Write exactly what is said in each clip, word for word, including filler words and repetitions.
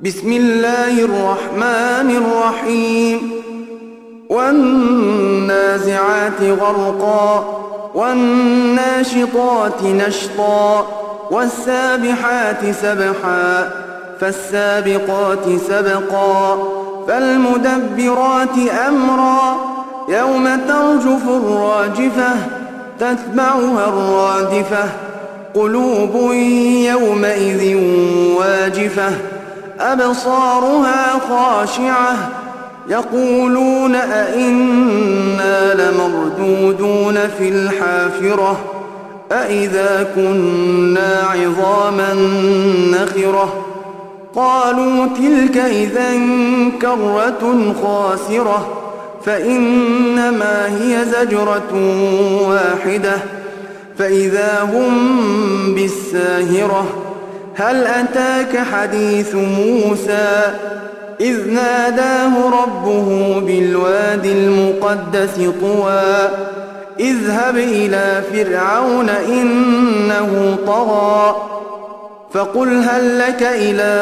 بسم الله الرحمن الرحيم والنازعات غرقا والناشطات نشطا والسابحات سبحا فالسابقات سبقا فالمدبرات أمرا يوم ترجف الراجفة تتبعها الرادفة قلوب يومئذ واجفة أبصارها خاشعة يقولون أئنا لمردودون في الحافرة أئذا كنا عظاما نخرة قالوا تلك إذا كرة خاسرة فإنما هي زجرة واحدة فإذا هم بالساهرة هل أتاك حديث موسى إذ ناداه ربه بالوادي المقدس طوى اذهب إلى فرعون إنه طغى فقل هل لك إلى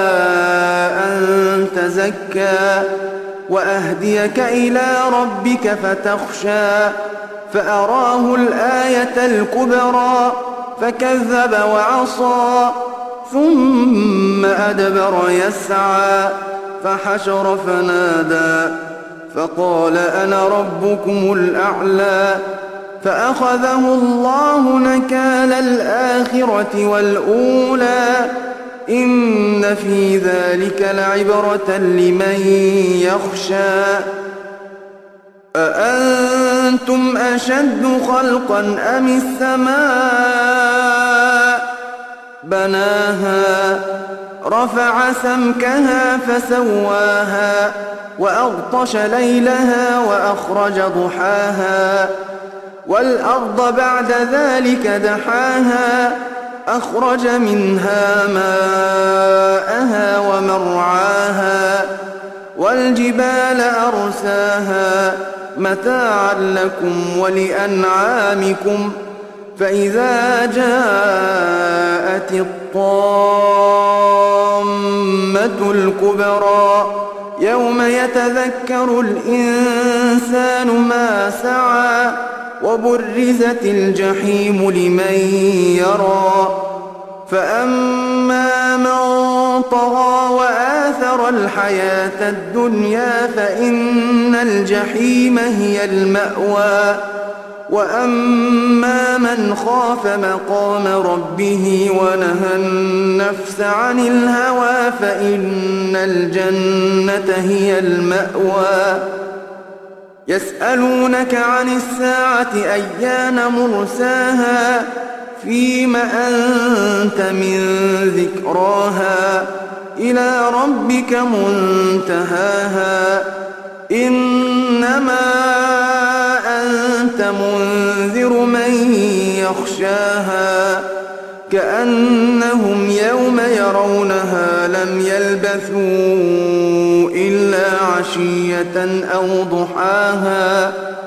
أن تزكى وأهديك إلى ربك فتخشى فأراه الآية الكبرى فكذب وعصى ثم أدبر يسعى فحشر فنادى فقال أنا ربكم الأعلى فأخذه الله نكال الآخرة والأولى إن في ذلك لعبرة لمن يخشى أأنتم أشد خلقا أم السماء بناها رفع سمكها فسواها وأغطش ليلها وأخرج ضحاها والأرض بعد ذلك دحاها أخرج منها ماءها ومرعاها والجبال أرساها متاعا لكم ولأنعامكم فإذا جاءت الطامة الكبرى يوم يتذكر الإنسان ما سعى وبرزت الجحيم لمن يرى فأما من طغى وآثر الحياة الدنيا فإن الجحيم هي المأوى وأما من خاف مقام ربه ونهى النفس عن الهوى فإن الجنة هي المأوى يسألونك عن الساعة أيان مرساها فيم أنت من ذكراها إلى ربك منتهاها إنما أنت منذر من يخشاها كأنهم يوم يرونها لم يلبثوا إلا عشية أو ضحاها